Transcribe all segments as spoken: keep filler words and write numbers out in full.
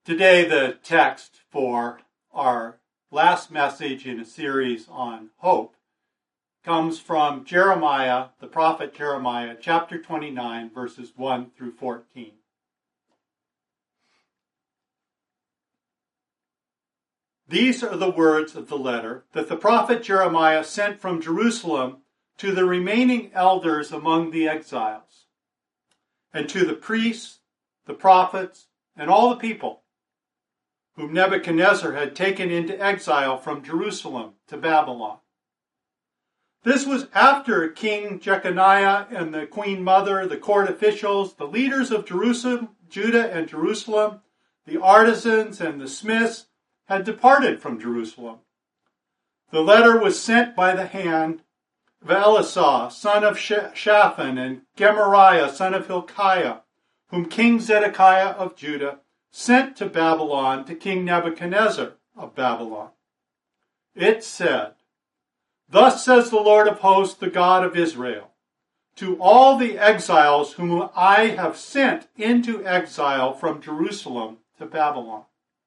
Today, the text for our last message in a series on hope comes from Jeremiah, the prophet Jeremiah, chapter twenty-nine, verses one through fourteen. These are the words of the letter that the prophet Jeremiah sent from Jerusalem to the remaining elders among the exiles, and to the priests, the prophets, and all the people, whom Nebuchadnezzar had taken into exile from Jerusalem to Babylon. This was after King Jeconiah and the queen mother, the court officials, the leaders of Jerusalem, Judah and Jerusalem, the artisans and the smiths had departed from Jerusalem. The letter was sent by the hand of Elisah, son of Shaphan, and Gemariah, son of Hilkiah, whom King Zedekiah of Judah sent to Babylon to King Nebuchadnezzar of Babylon. It said, "Thus says the Lord of hosts, the God of Israel, to all the exiles whom I have sent into exile from Jerusalem to Babylon.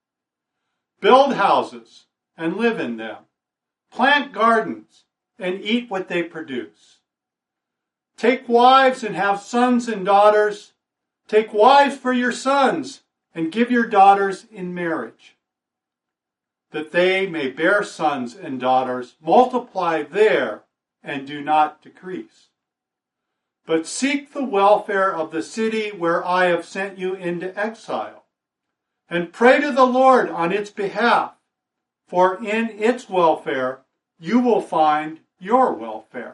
Build houses and live in them. Plant gardens and eat what they produce. Take wives and have sons and daughters. Take wives for your sons and give your daughters in marriage, that they may bear sons and daughters, multiply there, and do not decrease. But seek the welfare of the city where I have sent you into exile, and pray to the Lord on its behalf, for in its welfare you will find your welfare.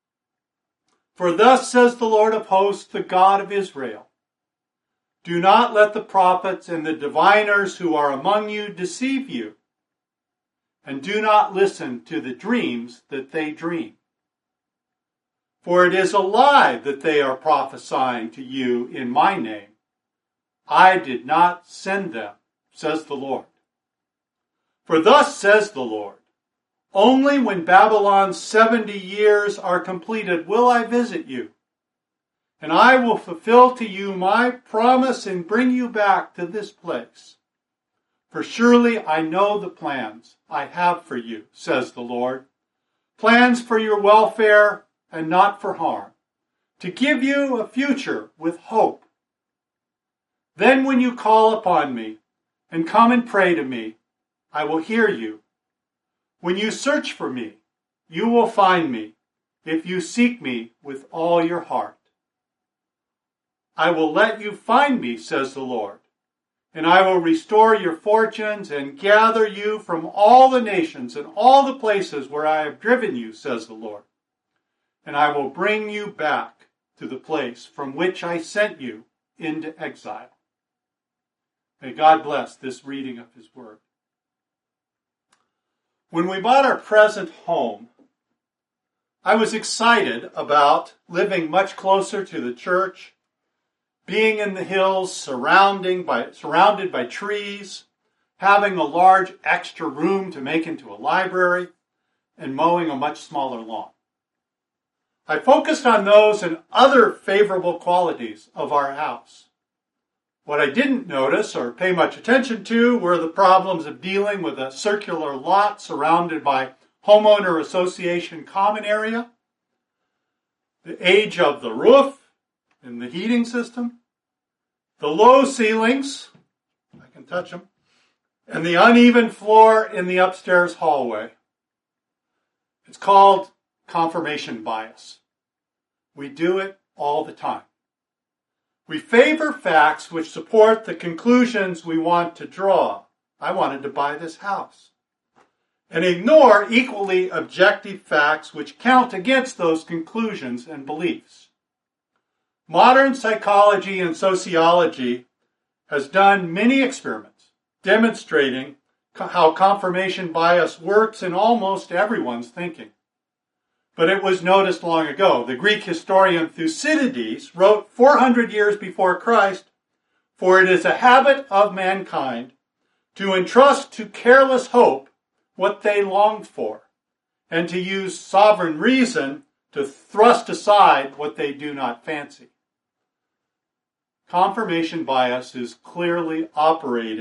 For thus says the Lord of hosts, the God of Israel, do not let the prophets and the diviners who are among you deceive you, and do not listen to the dreams that they dream. For it is a lie that they are prophesying to you in my name. I did not send them, says the Lord. For thus says the Lord, only when Babylon's seventy years are completed will I visit you, and I will fulfill to you my promise and bring you back to this place. For surely I know the plans I have for you, says the Lord, plans for your welfare and not for harm, to give you a future with hope. Then when you call upon me and come and pray to me, I will hear you. When you search for me, you will find me, if you seek me with all your heart. I will let you find me, says the Lord, and I will restore your fortunes and gather you from all the nations and all the places where I have driven you, says the Lord. And I will bring you back to the place from which I sent you into exile." May God bless this reading of His Word. When we bought our present home, I was excited about living much closer to the church, being in the hills, surrounding by, surrounded by trees, having a large extra room to make into a library, and mowing a much smaller lawn. I focused on those and other favorable qualities of our house. What I didn't notice or pay much attention to were the problems of dealing with a circular lot surrounded by homeowner association common area, the age of the roof, in the heating system, the low ceilings, I can touch them, and the uneven floor in the upstairs hallway. It's called confirmation bias. We do it all the time. We favor facts which support the conclusions we want to draw. I wanted to buy this house. And ignore equally objective facts which count against those conclusions and beliefs. Modern psychology and sociology has done many experiments demonstrating how confirmation bias works in almost everyone's thinking. But it was noticed long ago. The Greek historian Thucydides wrote four hundred years before Christ, "For it is a habit of mankind to entrust to careless hope what they longed for, and to use sovereign reason to thrust aside what they do not fancy." Confirmation bias is clearly operating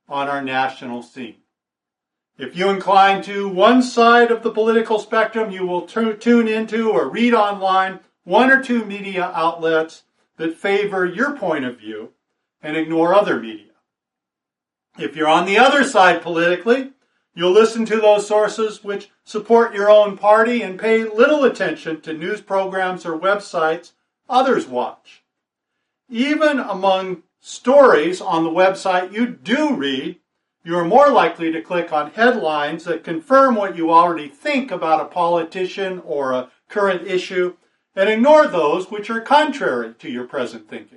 on our national scene. If you incline to one side of the political spectrum, you will t- tune into or read online one or two media outlets that favor your point of view and ignore other media. If you're on the other side politically, you'll listen to those sources which support your own party and pay little attention to news programs or websites others watch. Even among stories on the website you do read, you are more likely to click on headlines that confirm what you already think about a politician or a current issue and ignore those which are contrary to your present thinking.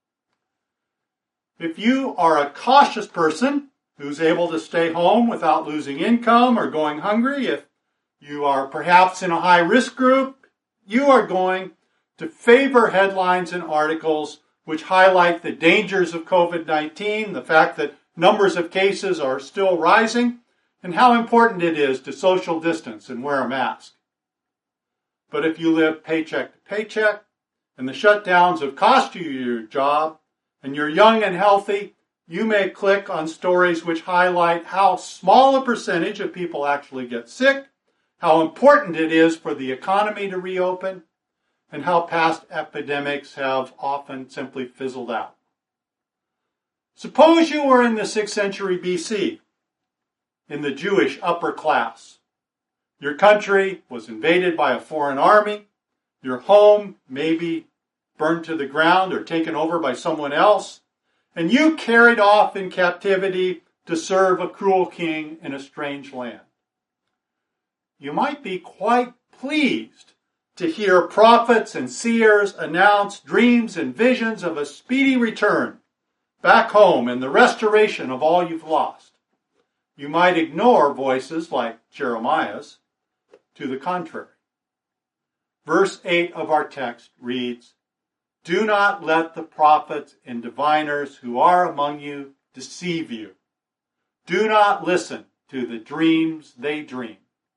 If you are a cautious person who's able to stay home without losing income or going hungry, if you are perhaps in a high-risk group, you are going to favor headlines and articles which highlight the dangers of covid nineteen, the fact that numbers of cases are still rising, and how important it is to social distance and wear a mask. But if you live paycheck to paycheck, and the shutdowns have cost you your job, and you're young and healthy, you may click on stories which highlight how small a percentage of people actually get sick, how important it is for the economy to reopen, and how past epidemics have often simply fizzled out. Suppose you were in the sixth century B C, in the Jewish upper class. Your country was invaded by a foreign army. Your home may be burned to the ground or taken over by someone else. And you carried off in captivity to serve a cruel king in a strange land. You might be quite pleased to hear prophets and seers announce dreams and visions of a speedy return back home and the restoration of all you've lost. You might ignore voices like Jeremiah's to the contrary. Verse eight of our text reads, "Do not let the prophets and diviners who are among you deceive you. Do not listen to the dreams they dream."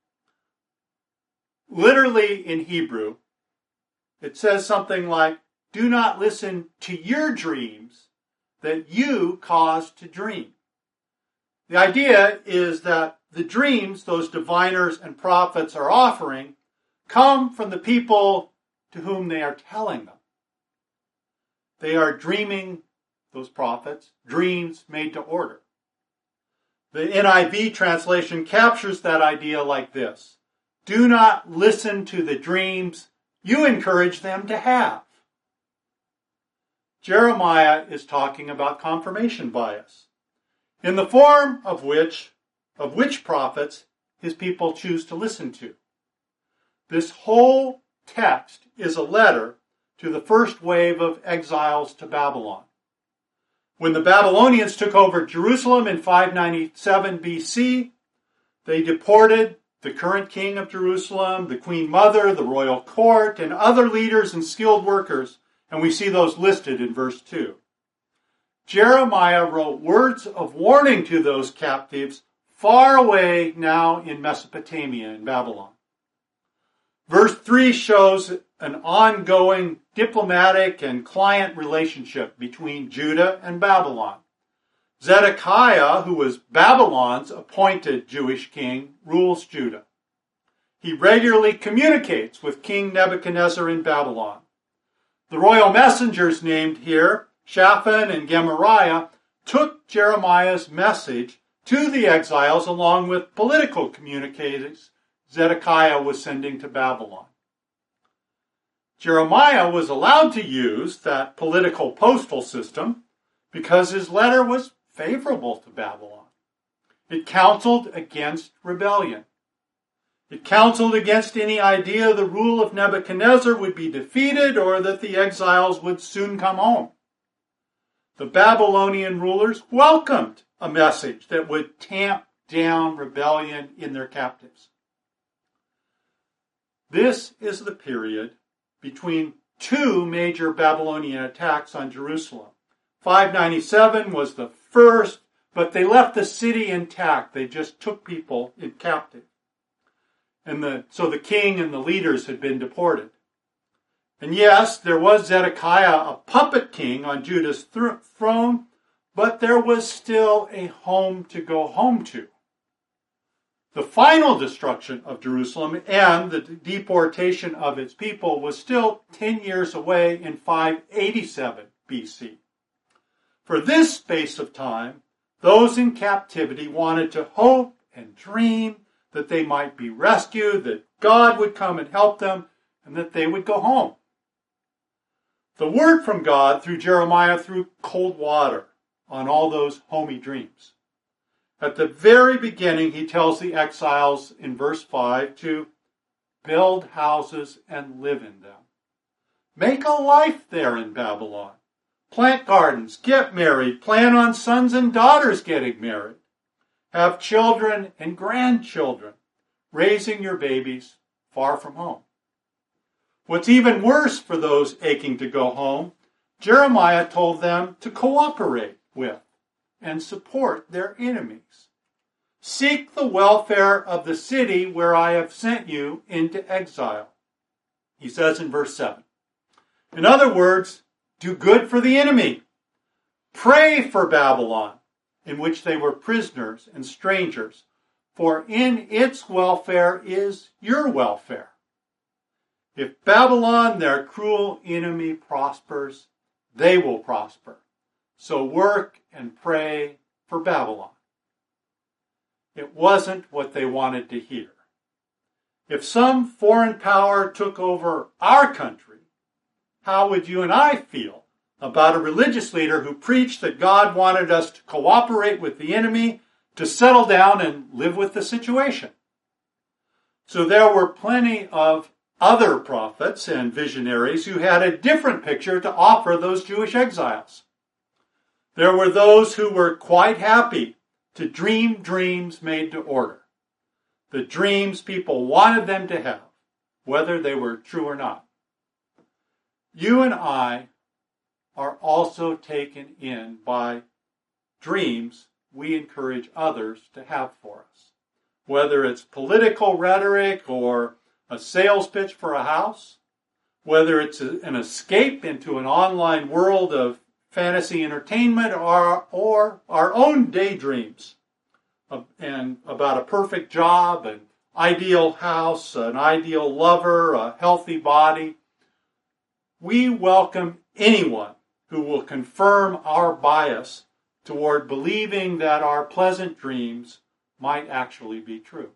Literally in Hebrew, it says something like, "Do not listen to your dreams that you caused to dream." The idea is that the dreams those diviners and prophets are offering come from the people to whom they are telling them. They are dreaming, those prophets, dreams made to order. The N I V translation captures that idea like this: "Do not listen to the dreams you encourage them to have." Jeremiah is talking about confirmation bias, in the form of which, of which prophets his people choose to listen to. This whole text is a letter to the first wave of exiles to Babylon. When the Babylonians took over Jerusalem in five ninety-seven B C, they deported the current king of Jerusalem, the queen mother, the royal court, and other leaders and skilled workers, and we see those listed in verse two. Jeremiah wrote words of warning to those captives far away now in Mesopotamia in Babylon. Verse three shows an ongoing diplomatic and client relationship between Judah and Babylon. Zedekiah, who was Babylon's appointed Jewish king, rules Judah. He regularly communicates with King Nebuchadnezzar in Babylon. The royal messengers named here, Shaphan and Gemariah, took Jeremiah's message to the exiles along with political communicators Zedekiah was sending to Babylon. Jeremiah was allowed to use that political postal system because his letter was favorable to Babylon. It counseled against rebellion. It counseled against any idea the rule of Nebuchadnezzar would be defeated or that the exiles would soon come home. The Babylonian rulers welcomed a message that would tamp down rebellion in their captives. This is the period between two major Babylonian attacks on Jerusalem. five ninety-seven was the first, but they left the city intact. They just took people in captive. And the, so the king and the leaders had been deported. And yes, there was Zedekiah, a puppet king on Judah's th- throne, but there was still a home to go home to. The final destruction of Jerusalem and the deportation of its people was still ten years away in five eighty-seven B C. For this space of time, those in captivity wanted to hope and dream that they might be rescued, that God would come and help them, and that they would go home. The word from God through Jeremiah threw cold water on all those homey dreams. At the very beginning, he tells the exiles in verse five to build houses and live in them. Make a life there in Babylon. Plant gardens, get married, plan on sons and daughters getting married. Have children and grandchildren, raising your babies far from home. What's even worse for those aching to go home, Jeremiah told them to cooperate with and support their enemies. Seek the welfare of the city where I have sent you into exile, he says in verse seven. In other words, do good for the enemy. Pray for Babylon, in which they were prisoners and strangers, for in its welfare is your welfare. If Babylon, their cruel enemy, prospers, they will prosper. So work and pray for Babylon. It wasn't what they wanted to hear. If some foreign power took over our country, how would you and I feel about a religious leader who preached that God wanted us to cooperate with the enemy, to settle down and live with the situation? So there were plenty of other prophets and visionaries who had a different picture to offer those Jewish exiles. There were those who were quite happy to dream dreams made to order, the dreams people wanted them to have, whether they were true or not. You and I are also taken in by dreams we encourage others to have for us, whether it's political rhetoric or a sales pitch for a house, whether it's a, an escape into an online world of fantasy entertainment, or, or our own daydreams of, and about a perfect job, an ideal house, an ideal lover, a healthy body. We welcome anyone who will confirm our bias toward believing that our pleasant dreams might actually be true.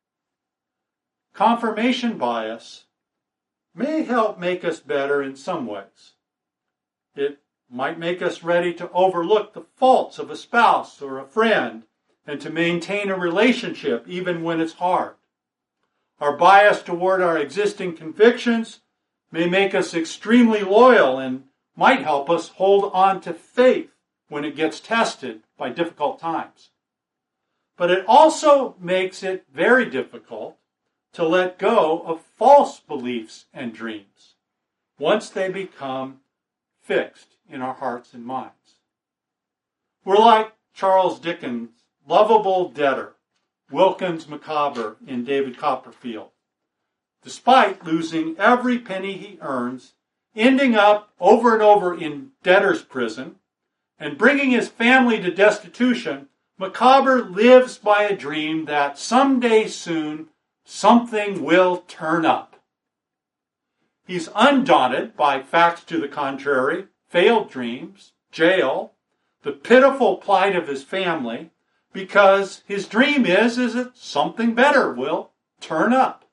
Confirmation bias may help make us better in some ways. It might make us ready to overlook the faults of a spouse or a friend and to maintain a relationship even when it's hard. Our bias toward our existing convictions may make us extremely loyal and might help us hold on to faith when it gets tested by difficult times. But it also makes it very difficult to let go of false beliefs and dreams once they become fixed in our hearts and minds. We're like Charles Dickens' lovable debtor, Wilkins Micawber in David Copperfield. Despite losing every penny he earns, ending up over and over in debtor's prison, and bringing his family to destitution, Micawber lives by a dream that someday soon something will turn up. He's undaunted by facts to the contrary, failed dreams, jail, the pitiful plight of his family, because his dream is, is that something better will turn up.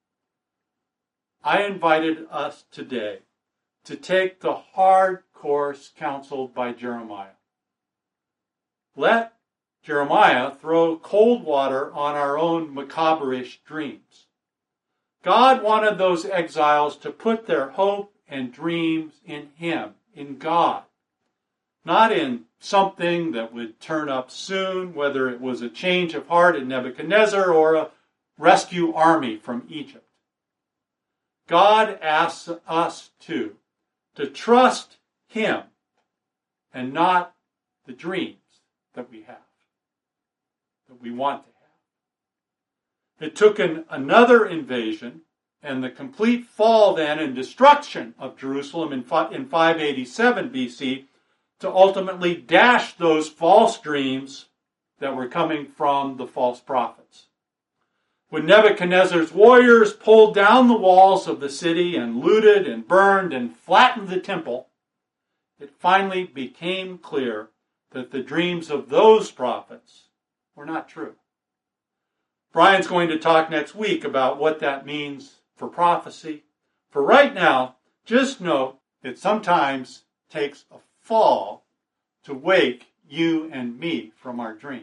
I invited us today to take the hard course counseled by Jeremiah. Let Jeremiah throw cold water on our own macabre-ish dreams. God wanted those exiles to put their hope and dreams in Him, in God, not in something that would turn up soon, whether it was a change of heart in Nebuchadnezzar or a rescue army from Egypt. God asks us too to trust Him and not the dreams that we have, that we want to have. It took an, another invasion and the complete fall then and destruction of Jerusalem in, in five eighty-seven B C to ultimately dash those false dreams that were coming from the false prophets. When Nebuchadnezzar's warriors pulled down the walls of the city and looted and burned and flattened the temple, it finally became clear that the dreams of those prophets were not true. Brian's going to talk next week about what that means for prophecy. For right now, just note it sometimes takes a fall to wake you and me from our dreams.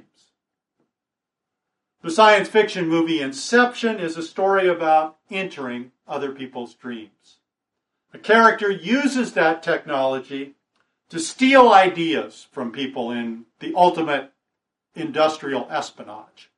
The science fiction movie Inception is a story about entering other people's dreams. A character uses that technology to steal ideas from people in the ultimate industrial espionage.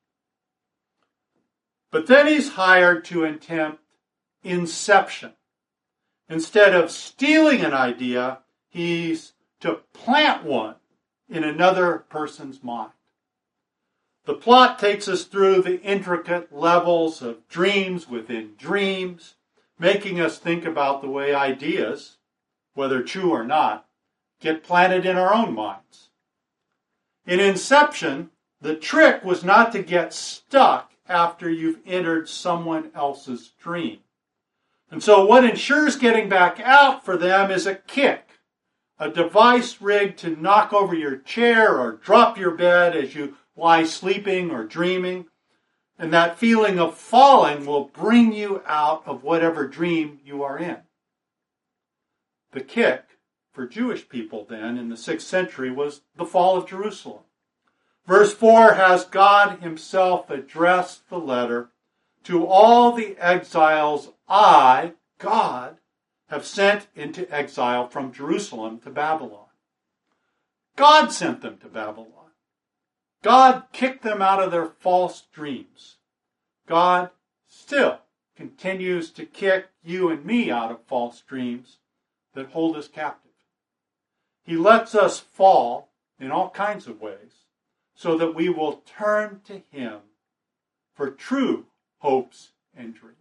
But then he's hired to attempt inception. Instead of stealing an idea, he's to plant one in another person's mind. The plot takes us through the intricate levels of dreams within dreams, making us think about the way ideas, whether true or not, get planted in our own minds. In Inception, the trick was not to get stuck after you've entered someone else's dream. And so what ensures getting back out for them is a kick, a device rigged to knock over your chair or drop your bed as you lie sleeping or dreaming. And that feeling of falling will bring you out of whatever dream you are in. The kick for Jewish people then in the sixth century was the fall of Jerusalem. Verse four has God himself address the letter to all the exiles I, God, have sent into exile from Jerusalem to Babylon. God sent them to Babylon. God kicked them out of their false dreams. God still continues to kick you and me out of false dreams that hold us captive. He lets us fall in all kinds of ways so that we will turn to him for true hopes and dreams.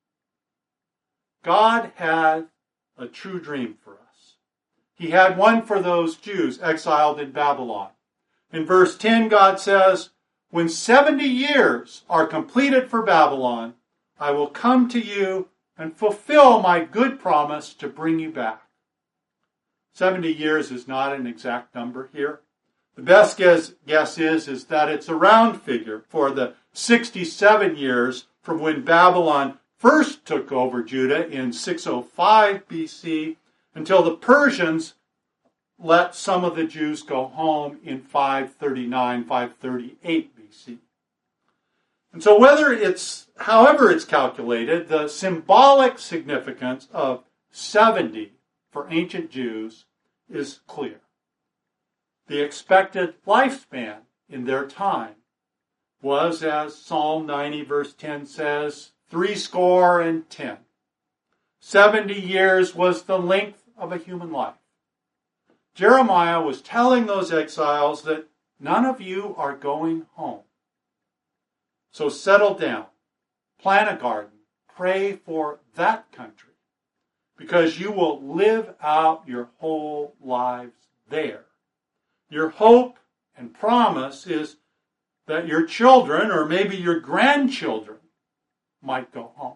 God had a true dream for us. He had one for those Jews exiled in Babylon. In verse ten, God says, when seventy years are completed for Babylon, I will come to you and fulfill my good promise to bring you back. seventy years is not an exact number here. The best guess, guess is, is that it's a round figure for the sixty-seven years from when Babylon first took over Judah in six oh five B C until the Persians let some of the Jews go home in five thirty-nine, five thirty-eight B C. And so whether it's, however it's calculated, the symbolic significance of seventy for ancient Jews is clear. The expected lifespan in their time was, as Psalm ninety verse ten says, three score and ten. Seventy years was the length of a human life. Jeremiah was telling those exiles that none of you are going home. So settle down, plant a garden, pray for that country, because you will live out your whole lives there. Your hope and promise is that your children, or maybe your grandchildren, might go home.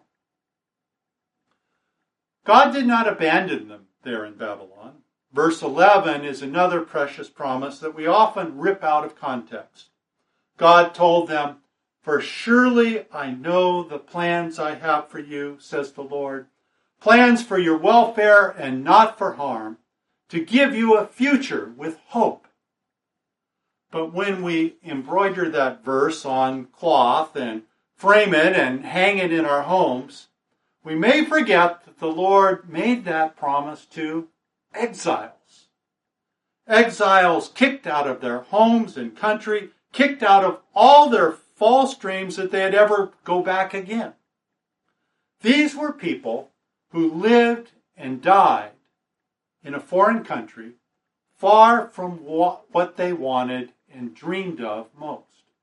God did not abandon them there in Babylon. Verse eleven is another precious promise that we often rip out of context. God told them, for surely I know the plans I have for you, says the Lord, plans for your welfare and not for harm, to give you a future with hope. But when we embroider that verse on cloth and frame it and hang it in our homes, we may forget that the Lord made that promise to exiles. Exiles kicked out of their homes and country, kicked out of all their false dreams that they'd ever go back again. These were people who lived and died in a foreign country, far from what they wanted and dreamed of most.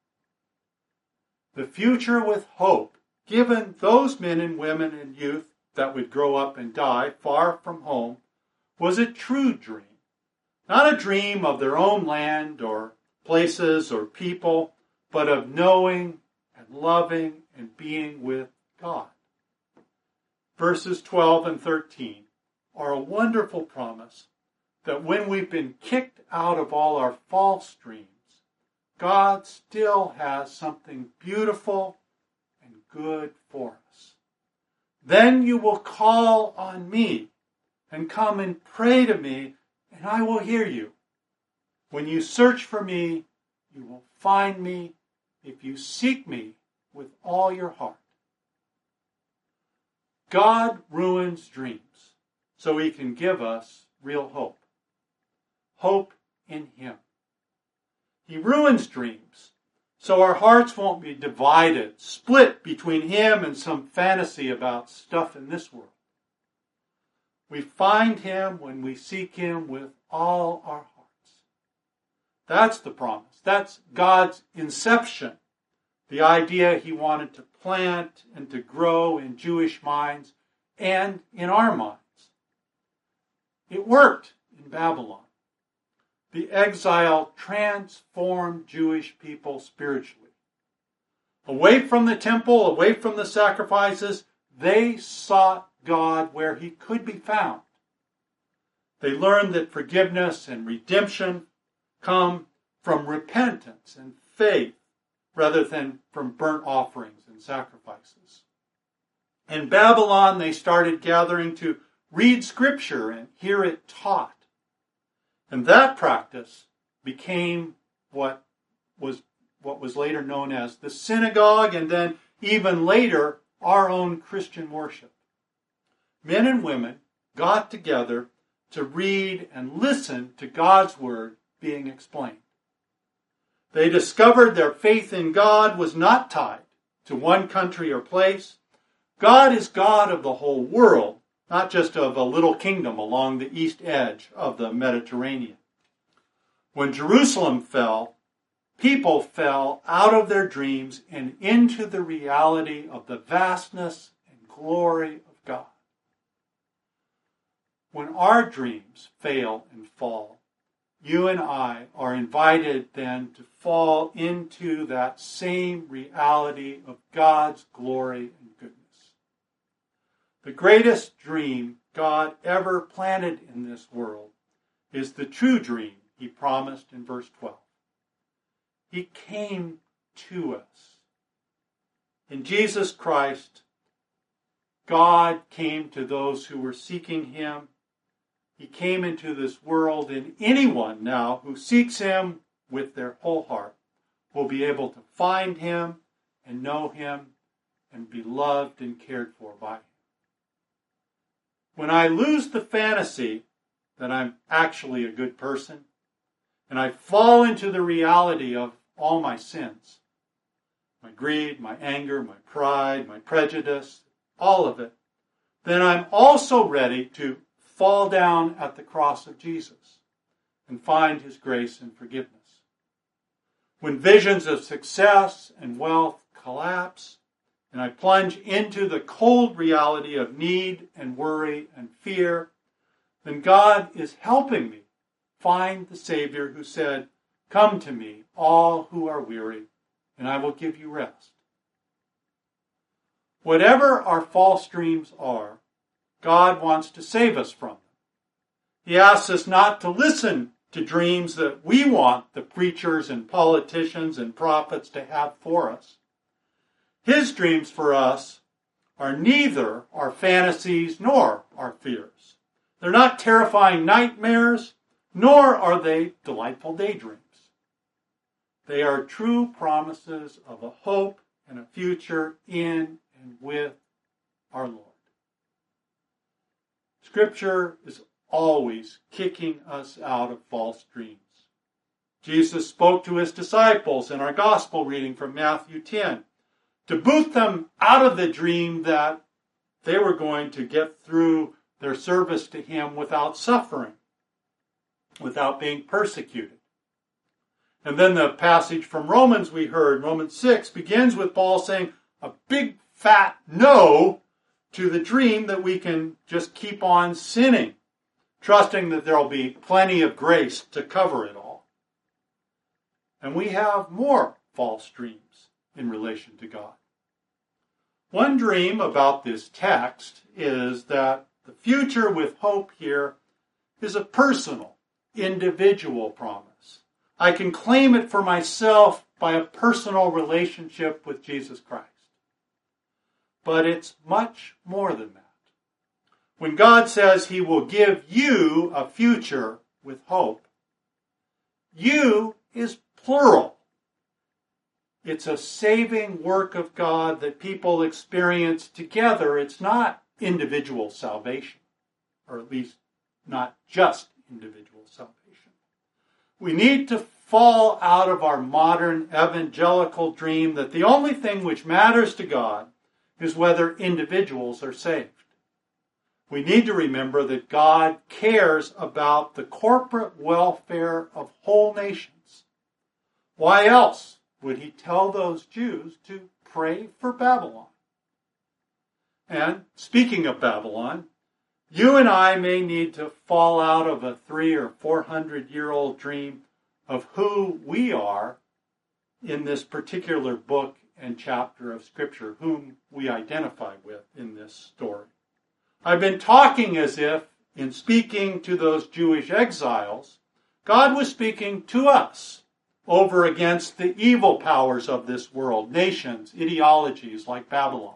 The future with hope given those men and women and youth that would grow up and die far from home was a true dream, Not a dream of their own land or places or people, but of knowing and loving and being with God. Verses twelve and thirteen are a wonderful promise that when we've been kicked out of all our false dreams, God still has something beautiful and good for us. Then you will call on me and come and pray to me, and I will hear you. When you search for me, you will find me if you seek me with all your heart. God ruins dreams so he can give us real hope. Hope in him. He ruins dreams so our hearts won't be divided, split between him and some fantasy about stuff in this world. We find him when we seek him with all our hearts. That's the promise. That's God's inception. The idea he wanted to plant and to grow in Jewish minds and in our minds. It worked in Babylon. The exile transformed Jewish people spiritually. Away from the temple, away from the sacrifices, they sought God where he could be found. They learned that forgiveness and redemption come from repentance and faith rather than from burnt offerings and sacrifices. In Babylon, they started gathering to read Scripture and hear it taught. And that practice became what was, what was later known as the synagogue, and then even later, our own Christian worship. Men and women got together to read and listen to God's word being explained. They discovered their faith in God was not tied to one country or place. God is God of the whole world, not just of a little kingdom along the east edge of the Mediterranean. When Jerusalem fell, people fell out of their dreams and into the reality of the vastness and glory of God. When our dreams fail and fall, you and I are invited then to fall into that same reality of God's glory and goodness. The greatest dream God ever planted in this world is the true dream he promised in verse twelve. He came to us. In Jesus Christ, God came to those who were seeking him. He came into this world, and anyone now who seeks him with their whole heart will be able to find him and know him and be loved and cared for by him. When I lose the fantasy that I'm actually a good person, and I fall into the reality of all my sins, my greed, my anger, my pride, my prejudice, all of it, then I'm also ready to fall down at the cross of Jesus and find his grace and forgiveness. When visions of success and wealth collapse, and I plunge into the cold reality of need and worry and fear, then God is helping me find the Savior who said, "Come to me, all who are weary, and I will give you rest." Whatever our false dreams are, God wants to save us from them. He asks us not to listen to dreams that we want the preachers and politicians and prophets to have for us. His dreams for us are neither our fantasies nor our fears. They're not terrifying nightmares, nor are they delightful daydreams. They are true promises of a hope and a future in and with our Lord. Scripture is always kicking us out of false dreams. Jesus spoke to his disciples in our gospel reading from Matthew ten to boot them out of the dream that they were going to get through their service to him without suffering, without being persecuted. And then the passage from Romans we heard, Romans six, begins with Paul saying a big fat no to the dream that we can just keep on sinning trusting that there will be plenty of grace to cover it all. And we have more false dreams in relation to God. One dream about this text is that the future with hope here is a personal, individual promise. I can claim it for myself by a personal relationship with Jesus Christ. But it's much more than that. When God says he will give you a future with hope, you is plural. It's a saving work of God that people experience together. It's not individual salvation, or at least not just individual salvation. We need to fall out of our modern evangelical dream that the only thing which matters to God is whether individuals are saved. We need to remember that God cares about the corporate welfare of whole nations. Why else would he tell those Jews to pray for Babylon? And speaking of Babylon, you and I may need to fall out of a three or four hundred year old dream of who we are in this particular book and chapter of Scripture, whom we identify with in this story. I've been talking as if, in speaking to those Jewish exiles, God was speaking to us over against the evil powers of this world, nations, ideologies like Babylon.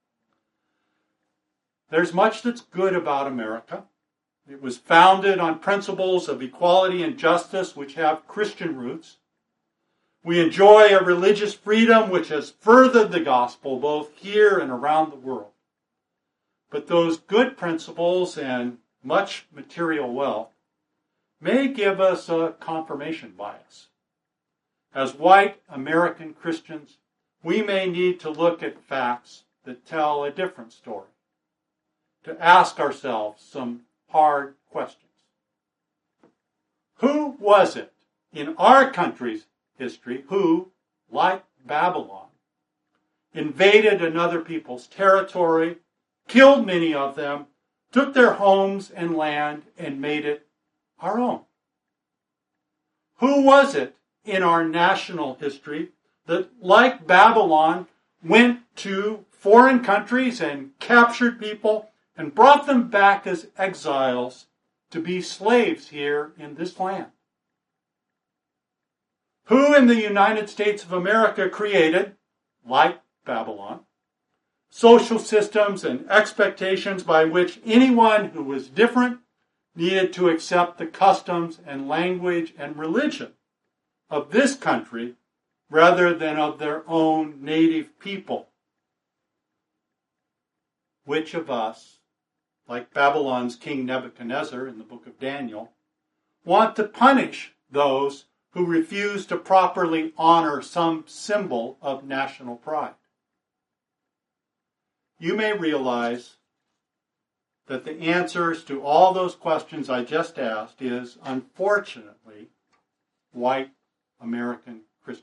There's much that's good about America. It was founded on principles of equality and justice which have Christian roots. We enjoy a religious freedom which has furthered the gospel both here and around the world. But those good principles and much material wealth may give us a confirmation bias. As white American Christians, we may need to look at facts that tell a different story, to ask ourselves some hard questions. Who was it in our country's history who, like Babylon, invaded another people's territory, killed many of them, took their homes and land, and made it our own? Who was it in our national history that, like Babylon, went to foreign countries and captured people and brought them back as exiles to be slaves here in this land? Who in the United States of America created, like Babylon, social systems and expectations by which anyone who was different needed to accept the customs and language and religion of this country rather than of their own native people? Which of us, like Babylon's King Nebuchadnezzar in the book of Daniel, want to punish those who refuse to properly honor some symbol of national pride? You may realize that the answers to all those questions I just asked is, unfortunately, white American Christians.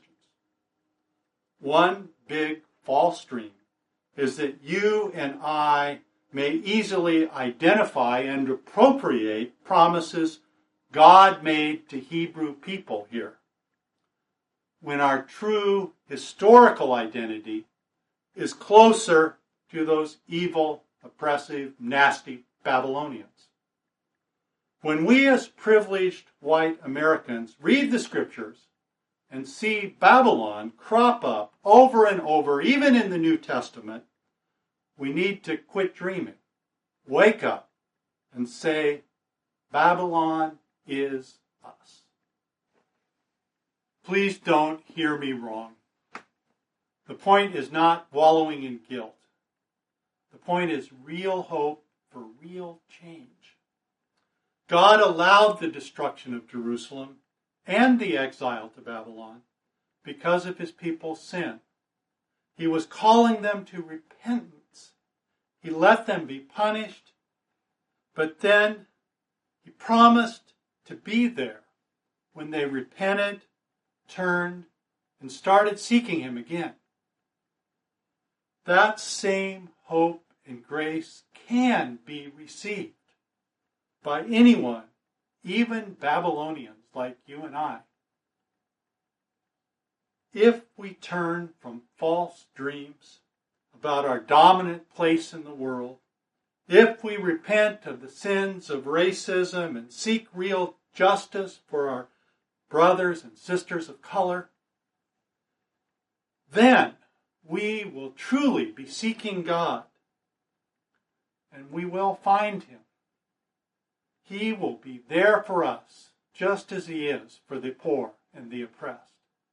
One big false dream is that you and I may easily identify and appropriate promises God made to Hebrew people here, when our true historical identity is closer to those evil, oppressive, nasty Babylonians. When we as privileged white Americans read the Scriptures and see Babylon crop up over and over, even in the New Testament, we need to quit dreaming, wake up, and say, Babylon is us. Please don't hear me wrong. The point is not wallowing in guilt. The point is real hope for real change. God allowed the destruction of Jerusalem and the exile to Babylon because of his people's sin. He was calling them to repentance. He let them be punished, but then he promised to be there when they repented, turned, and started seeking him again. That same hope and grace can be received by anyone, even Babylonians like you and I, if we turn from false dreams about our dominant place in the world, if we repent of the sins of racism and seek real justice for our brothers and sisters of color, then we will truly be seeking God, and we will find Him. He will be there for us, just as He is for the poor and the oppressed.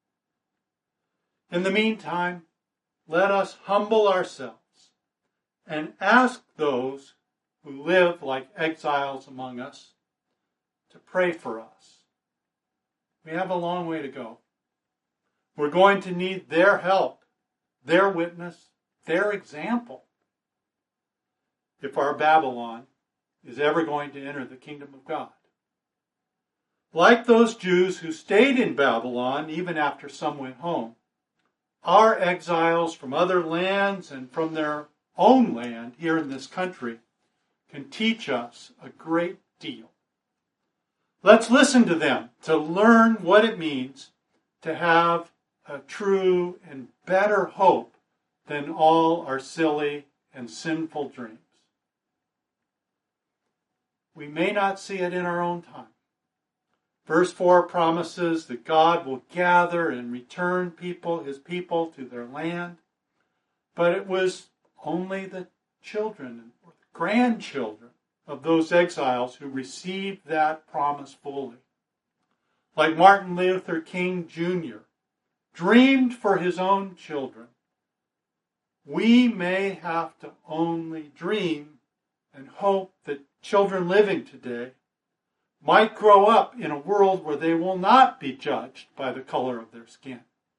In the meantime, let us humble ourselves and ask those who live like exiles among us to pray for us. We have a long way to go. We're going to need their help, their witness, their example, if our Babylon is ever going to enter the kingdom of God. Like those Jews who stayed in Babylon even after some went home, our exiles from other lands and from their own land here in this country can teach us a great deal. Let's listen to them to learn what it means to have a true and better hope than all our silly and sinful dreams. We may not see it in our own time. Verse four promises that God will gather and return people, His people, to their land. But it was only the children or the grandchildren of those exiles who received that promise fully. Like Martin Luther King Junior dreamed for his own children, we may have to only dream and hope that children living today might grow up in a world where they will not be judged by the color of their skin.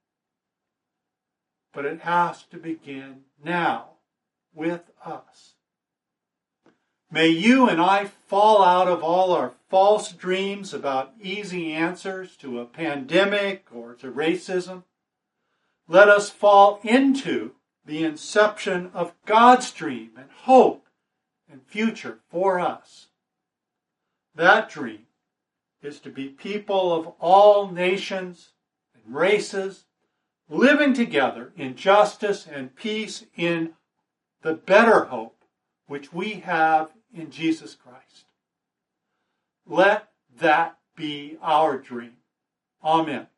But it has to begin now with us. May you and I fall out of all our false dreams about easy answers to a pandemic or to racism. Let us fall into the inception of God's dream and hope and future for us. That dream is to be people of all nations and races living together in justice and peace in the better hope which we have in Jesus Christ. Let that be our dream. Amen.